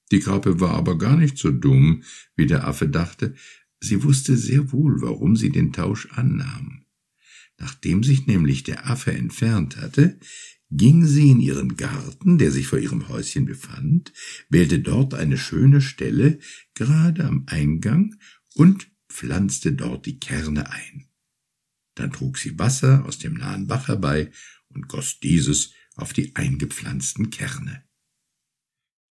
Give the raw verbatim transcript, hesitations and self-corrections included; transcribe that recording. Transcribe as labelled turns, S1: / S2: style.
S1: Die Graupe war aber gar nicht so dumm, wie der Affe dachte. Sie wusste sehr wohl, warum sie den Tausch annahm. Nachdem sich nämlich der Affe entfernt hatte, ging sie in ihren Garten, der sich vor ihrem Häuschen befand, wählte dort eine schöne Stelle, gerade am Eingang, und pflanzte dort die Kerne ein. Dann trug sie Wasser aus dem nahen Bach herbei und goss dieses auf die eingepflanzten Kerne.